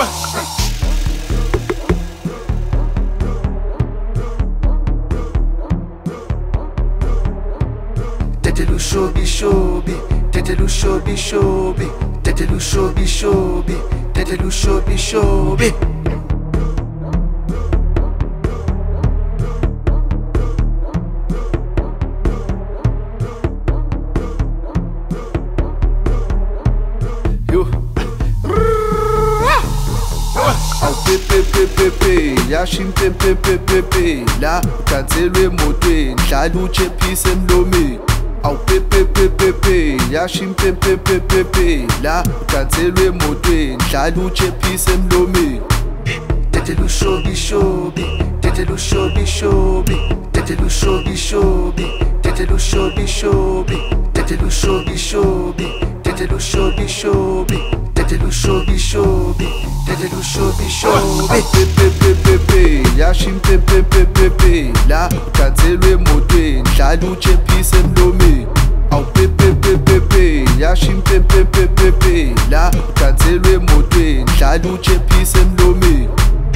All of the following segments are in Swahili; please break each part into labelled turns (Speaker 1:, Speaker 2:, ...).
Speaker 1: Tetelu shobi shobi, tetelu shobi shobi, tetelu shobi shobi, tetelu shobi shobi. Pepe, yashim pepe, la kanzelwe motwe, ndlala uchephise emlomeni. Awu pepe, yashim pepe, la kanzelwe motwe, ndlala uchephise emlomeni. Tetelu shobi shobi, tetelu shobi shobi, tetelu shobi shobi, tetelu shobi shobi, tetelu shobi shobi, tetelu shobi shobi, tetelu shobi shobi, tetelu shobi shobi. Pepe, yashim pepe, la kanzelwe motwe, ndlala uchephise emlomeni. Awu pepe, yashim pepe, la kanzelwe motwe, ndlala uchephise emlomeni.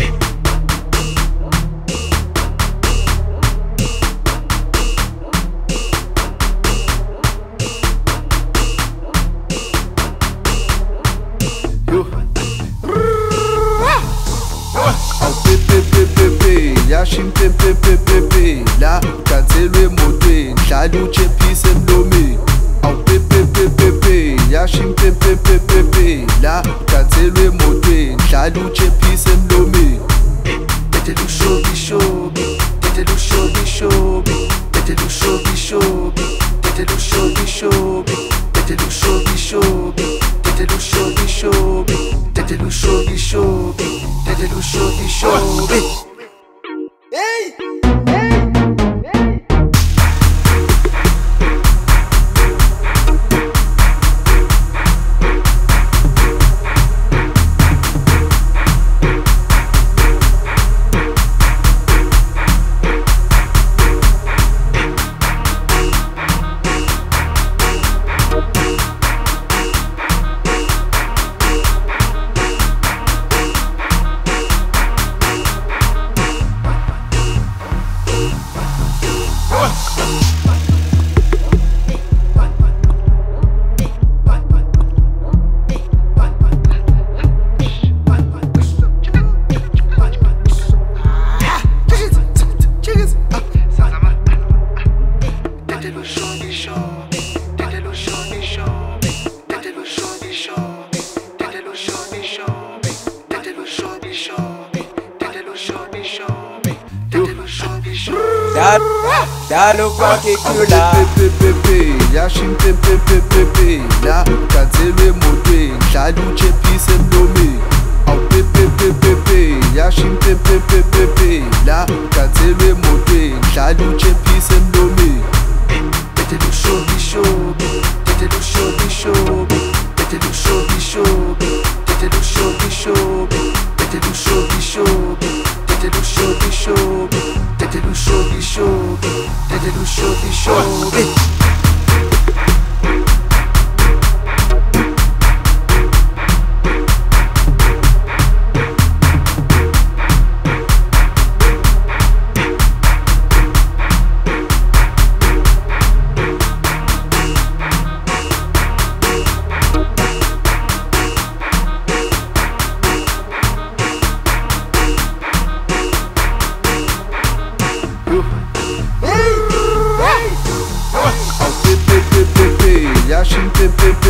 Speaker 1: Pepe, yashim pepe, la kanzelwe motwe, ndlala uchephise emlomeni. Awu pepe, yashim pepe, la kanzelwe motwe, ndlala uchephise emlomeni. Tetelu shobi shobi, tetelu shobi shobi, tetelu shobi shobi, tetelu shobi shobi, tetelu shobi shobi, tetelu shobi shobi, tetelu shobi shobi, tetelu shobi shobi. Hey!
Speaker 2: Dalo particular.
Speaker 1: Pepe, yashim pepe, la kanzelwe motwe, ndlala uchephise emlomeni. Awu pepe, yashim pepe, la kanzelwe motwe, ndlala uchephise emlomeni. Tetelu shobi shobi, tetelu shobi shobi, tetelu shobi shobi, tetelu shobi shobi, tetelu shobi shobi, tetelu shobi shobi, tetelu shobi shobi, tetelu shobi shobi. Yashim pepe,